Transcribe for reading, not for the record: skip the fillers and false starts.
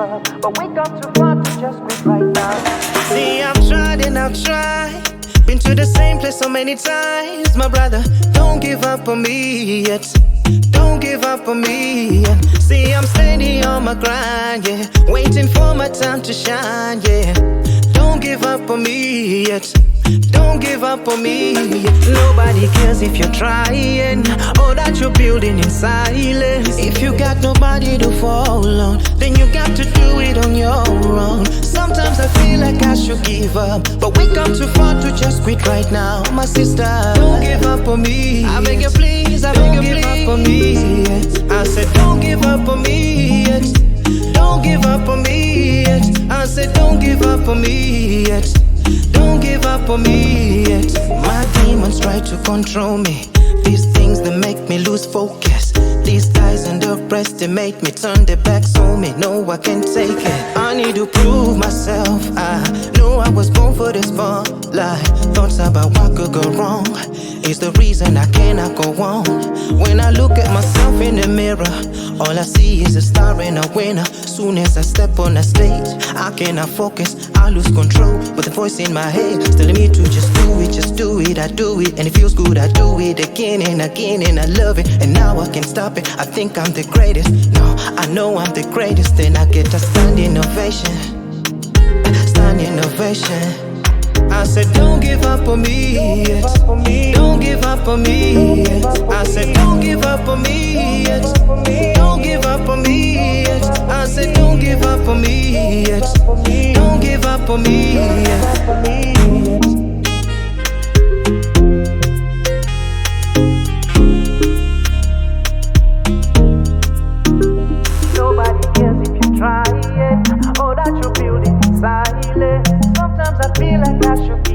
up, but we come too far to just quit right now. See, I've tried and I've tried. Been to the same place so many times, my brother. Don't give up on me yet. Don't give up on me yet. See, I'm steady on my grind, yeah. Waiting for my time to shine, yeah. Don't give up on me yet. Don't give up on me yet. Nobody cares if you're trying or that you're building in silence. If you got nobody to fall on, then you got to do it on your own. Sometimes I feel like I should give up, but we come too far to just quit right now. My sister, don't give up on me. I beg you please, I beg you please. Don't give up on me yet. I said don't give up on me yet. Don't give up on me yet. I said don't give up on me yet. Don't give up on me yet. My demons try to control me. These things that make me lose focus. These guys under press, they make me turn their backs on me. No, I can't take it. I need to prove myself. I know I was born for this spotlight. Thoughts about what could go wrong is the reason I cannot go on. When I look at myself in the mirror, all I see is a star and a winner. Soon as I step on the stage, I cannot focus, I lose control. But the voice in my head is telling me to just do it, just do it. I do it, and it feels good, I do it again and again, and I love it. And now I can't stop it, I think I'm the greatest. No, I know I'm the greatest, and I get a standing ovation. Standing ovation. I said don't give up on me yet. Don't give up on me yet. I said don't give up on me yet. Don't give up on me yet. I said don't give up on me yet. Don't give up on me yet. Nobody cares if you're trying or that you're building in silence. Sometimes I feel like I should